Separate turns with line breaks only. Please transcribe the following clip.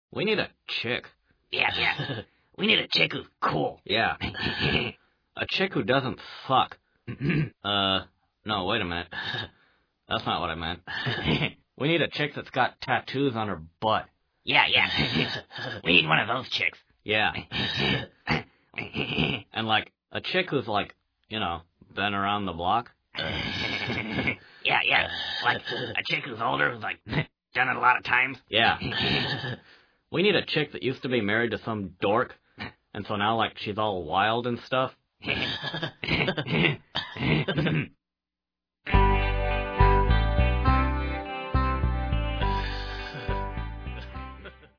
We need a chick.
Yeah. We need a chick who's cool.
Yeah. A chick who doesn't suck. No, wait a minute. That's not what I meant. We need a chick that's got tattoos on her butt.
Yeah. We need one of those chicks.
Yeah. And, like, a chick who's, like, you know, been around the block.
Yeah. Like a chick who's older, who's, like, done it a lot of times.
Yeah. We need a chick that used to be married to some dork, and so now, like, she's all wild and stuff.